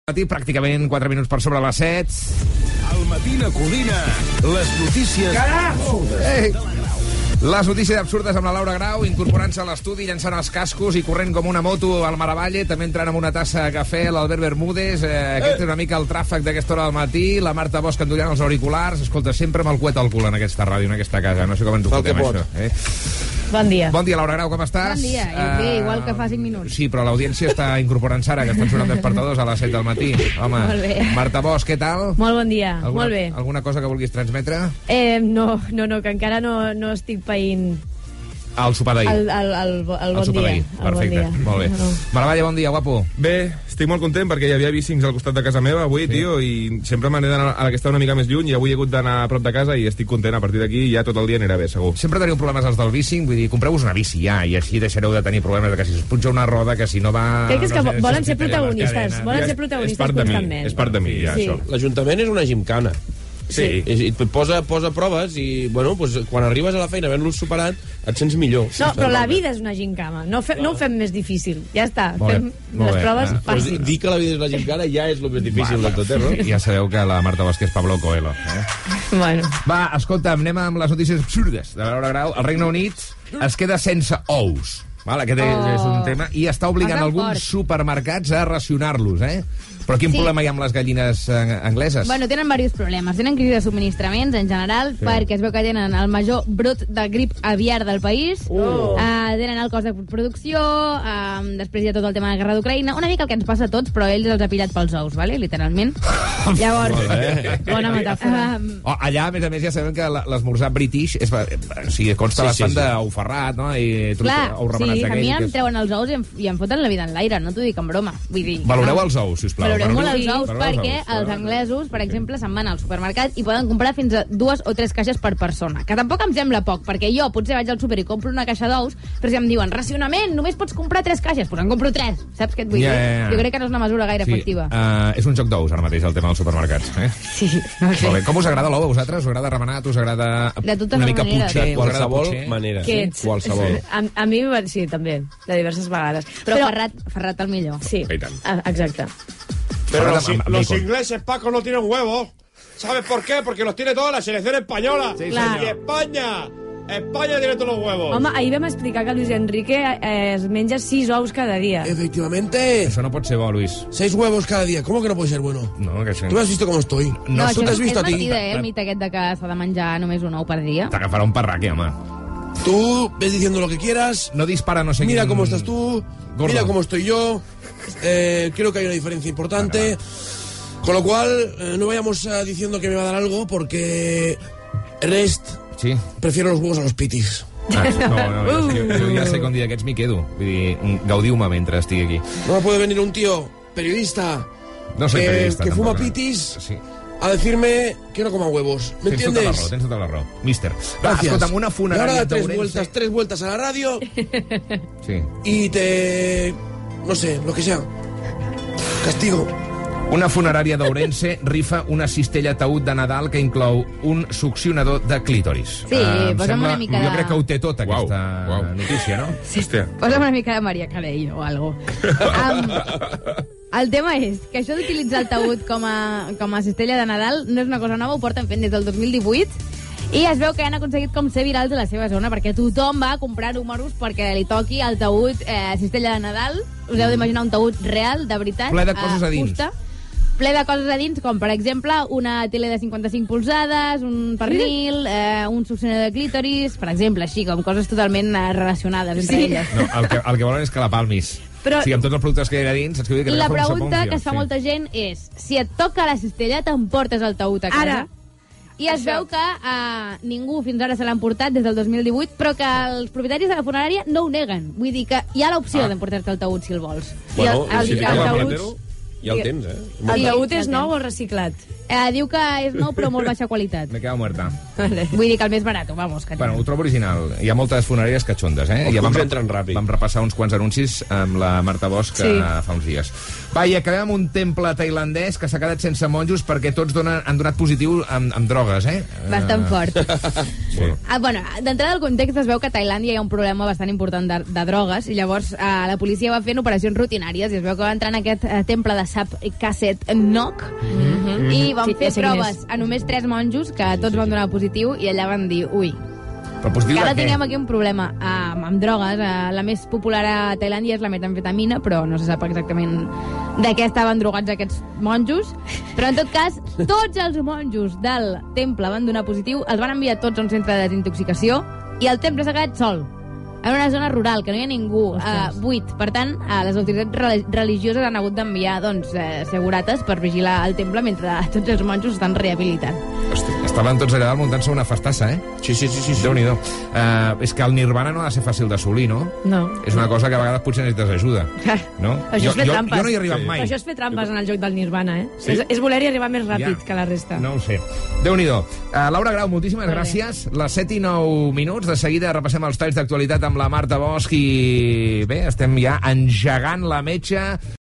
Matí, pràcticament 4 minuts per sobre les 7. Al Matí Codina, les notícies... Carajo! Les notícies absurdes amb la Laura Grau, incorporant-se a l'estudi, llançant els cascos i corrent com una moto al Maravalle, també entrant amb una tassa de cafè, l'Albert Bermúdez, aquest és una mica el tràfic d'aquesta hora del matí, la Marta Bosch endollant els auriculars, escolta, sempre amb el cuet al cul en aquesta ràdio, en aquesta casa, no sé com ens ho fotem, això. Bon dia. Bon dia, Laura Grau, com estàs? Bon dia, bé, igual que fa 5 minuts. Sí, però l'audiència està incorporant-se ara, que estan sonant despertadors a les 7 del matí. Home, molt bé. Marta Bosch, què tal? Molt bon dia, molt bé. Alguna cosa que vulguis transmetre? No, que encara no estic païnt... El sopar d'ahir. El bon sopar dia. Perfecte, molt bé. Maravalle, bon dia, guapo. Bé, estic molt content perquè hi havia bicings al costat de casa meva avui, sí. Tio, i sempre me n'he d'anar a la que està una mica més lluny i avui he hagut d'anar a prop de casa i estic content. A partir d'aquí ja tot el dia anirà bé, segur. Sempre teniu problemes els del bicing, vull dir, compreu-vos una bici ja i així deixareu de tenir problemes de que si us punxa una roda, que si no va... Crec que és que volen ser protagonistes, constantment. És part de mi, ja, això. L'Ajuntament és una gimcana. Sí. I et posa proves i, bueno, pues, quan arribes a la feina havent-los superat, et sents millor. No, però la vida és una gimcana. No ho fem més difícil. Ja està. Fem les proves fàcils. Dir que la vida és una gimcana ja és el més difícil de tot, no? Ja sabeu que la Marta Bosch és Pablo Coelho. Bueno. Va, escolta'm, anem amb les notícies absurdes de la Laura Grau. El Regne Unit es queda sense ous. Aquest és un tema. I està obligant alguns supermercats a racionar-los, Però quin problema hi ha amb les gallines angleses? Bueno, tenen diversos problemes. Tenen crisi de subministraments, en general, perquè es veu que tenen el major brot de grip aviar del país, tenen el cost de producció, després hi ha tot el tema de la guerra d'Ucraïna, una mica el que ens passa a tots, però ells els ha pillat pels ous, literalment. Llavors, bona metàfora. Allà, a més, ja sabem que l'esmorzar british consta bastant d'ou ferrat, no? Clar, sí, a mi em treuen els ous i em foten la vida en l'aire, no t'ho dic en broma. Valoreu els ous, sisplau. Valorem molt els ous perquè els anglesos, per exemple, se'n van al supermercat i poden comprar fins a 2 o 3 caixes per persona, que tampoc em sembla poc, perquè jo potser vaig al súper i compro una caixa d'ous, però si em diuen racionament, només pots comprar 3 caixes, doncs en compro 3, saps què et vull dir? Jo crec que no és una mesura gaire efectiva. És un joc d'ous ara mateix el tema dels supermercats, Sí, no sé. Com us agrada l'ou a vosaltres? Us agrada remenat? Us agrada una mica potxer? De qualsevol manera. Qualsevol. A mi, sí, també, de diverses vegades. Però ferrat el millor. Sí, exacte. Pero los ingleses, Paco, no tienen huevos. ¿Sabes por qué? Porque los tiene toda la selección española. Sí, y España tiene todos los huevos. Home, ahir vam explicar que Luis Enrique es menja 6 ous cada dia. Efectivamente. Eso no pot ser bo, Luis. 6 huevos cada día. ¿Cómo que no puede ser bueno? No, que sí. ¿Tú has visto cómo estoy? No, tú te has visto a ti. És mentida, el mite aquest de que s'ha de menjar només un ou per dia. T'agafarà un parraque, home. Tú ves diciendo lo que quieras. No dispara, no sé Mira cómo estás tú. Gordo. Mira cómo estoy yo. Creo que hay una diferencia importante. Con lo cual, no vayamos diciendo que me va a dar algo, porque Ernest, prefiero los huevos a los pitis. Jo ja sé que un dia d'aquests m'hi quedo. Vull dir, gaudiu-me mentre estigui aquí. No puede venir un tío periodista que fuma pitis a decirme que no coma huevos. ¿Me entiendes? Tens tota la raó. Mister. Gracias. Escolta'm, una funerària d'Ourense. 3 vueltas a la radio y te... no sé, lo que sea. Castigo. Una funerària d'Ourense rifa una cistella ataúd de Nadal que inclou un succionador de clítoris. Sí, posa'm una mica de... Jo crec que ho té tot, aquesta notícia, no? Sí, posa'm una mica de Maria Carey o algo. El tema és que això d'utilitzar el taüt com a cistella de Nadal no és una cosa nova, ho porten fent des del 2018, i es veu que han aconseguit com ser virals a la seva zona, perquè tothom va a comprar números perquè li toqui el taüt cistella de Nadal. Us heu d'imaginar un taüt real, de veritat. Ple de coses a dins. Ple de coses a dins, com per exemple una tele de 55 polzades, un pernil, un succionador de clítoris, per exemple, així, com coses totalment relacionades entre elles. No, el que volen és que la palmis. Però amb tots els productes que hi ha dins, que la pregunta que es fa molta gent és: si et toca la cistella, t'emportes el taüt a casa? I es veu que ningú fins ara se l'ha emportat des del 2018, però que els propietaris de la funerària no ho neguen. Vull dir que hi ha l'opció d'emportar-te el taüt si el vols. Bueno, si fiques el paletero, ja el tens, El taüt és nou o reciclat? Diu que és nou però molt baixa qualitat. Me queda muerta. Vull dir que el més barat, vamos. Bueno, ho trobo original. Hi ha moltes funeràries catxondes, Els culs entren ràpid. Vam repassar uns quants anuncis amb la Marta Bosch fa uns dies. Va, i acabem amb un temple tailandès que s'ha quedat sense monjos perquè tots han donat positiu amb drogues, Bastant fort. Bueno, d'entrada del context es veu que a Tailàndia hi ha un problema bastant important de drogues i llavors la policia va fent operacions rutinàries i es veu que va entrar en aquest temple de Sap Kaset Nok i van fer proves a només 3 monjos que tots van donar positiu i allà van dir, ui, que ara tinguem aquí un problema amb drogues. La més popular a Tailàndia és la metamfetamina, però no se sap exactament de què estaven drogats aquests monjos. Però, en tot cas, tots els monjos del temple van donar positiu, els van enviar tots a un centre de desintoxicació i el temple s'ha quedat sol, en una zona rural, que no hi ha ningú, buit. Per tant, les autoritats religioses han hagut d'enviar segurates per vigilar el temple mentre tots els monjos estan rehabilitant. Hosti, estaven tots allà muntant-se una festassa, Sí. Déu-n'hi-do. És que el nirvana no ha de ser fàcil d'assolir, no? No. És una cosa que a vegades potser necessites ajuda, no? Això és fer trampes. Jo no hi he arribat mai. Això és fer trampes en el joc del nirvana, Sí? És voler-hi arribar més ràpid que la resta. No ho sé. Déu-n'hi-do. Laura Grau, moltíssimes gràcies. Les 7:09. De seguida repassem els talls d'actualitat amb la Marta Bosch i bé, estem ja engegant la metxa.